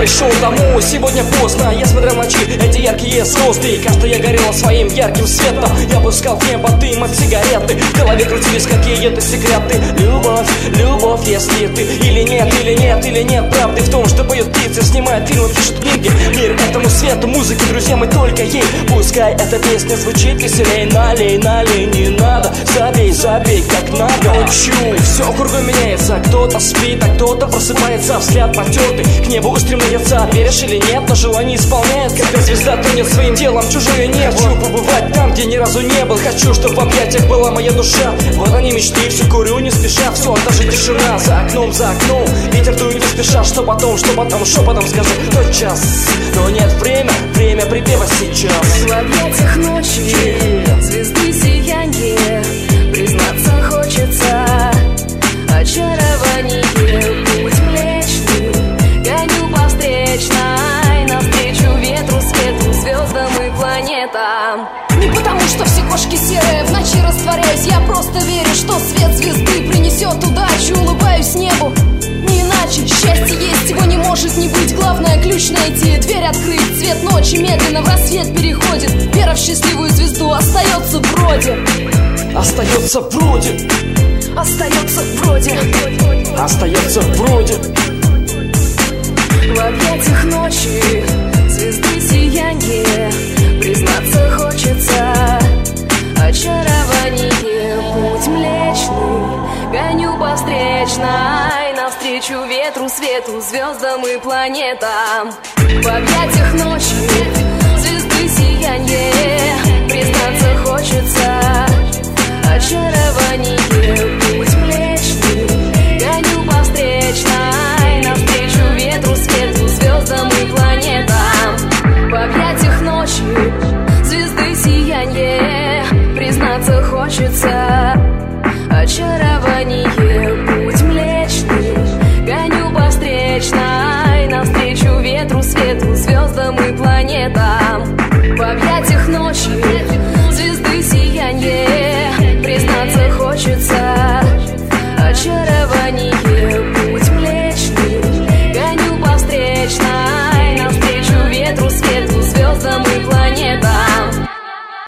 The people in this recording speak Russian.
пришел домой, сегодня поздно. Я смотрел ночи, эти яркие звезды, и каждая я горела своим ярким светом. Я пускал в небо дым от сигареты, в голове крутились какие-то секреты. Любовь, любовь, если ты или нет, или нет, или нет правды в том, что поют птицы, снимают фильмы, пишут книги. Мир этому свету, музыке, друзья, мы только ей. Пускай эта песня звучит веселей. Налей, налей, не надо, забей, забей, как надо. Учу, все кругом меняется, кто-то спит, а кто-то просыпается, взгляд потертый, к небу устремляется. Веришь или нет, но желание исполняет, когда звезда тонет своим телом чужое небо. Хочу побывать там, где ни разу не был, хочу, чтобы в объятиях была моя душа. Вот они мечты, все курю не спеша, все, даже тишина за окном, ветер дует не спеша. Что потом, шепотом сказать тот час. Но нет, время припева сейчас. В объятиях ночи, звезды сияние, признаться хочется. Очарование, путь млечный, гоню по встречной, навстречу ветру, свету, звездам и планетам. Не потому, что все кошки серые, в ночи растворяюсь. Я просто верю, что свет звезды принесет удачу. Улыбаюсь небу, не иначе. Счастье есть, его не может не быть. Главное ключ найти, дверь открыть. Цвет ночи медленно в рассвет переходит. Вера в счастливую звезду остается вроде. Остается вроде. Остается вроде. Остается вроде. В объятиях ночи, звезды сияние, признаться хочется. Очарование, путь млечный, гоню по встречной, навстречу ветру, свету, звездам и планетам. В объятиях ночи, звезды сияние, признаться хочется. Очарование, путь млечный, гоню по встречной, навстречу ветру, свету, звездам и планетам. В объятиях ночи, звезды сияние, признаться хочется. Очарование,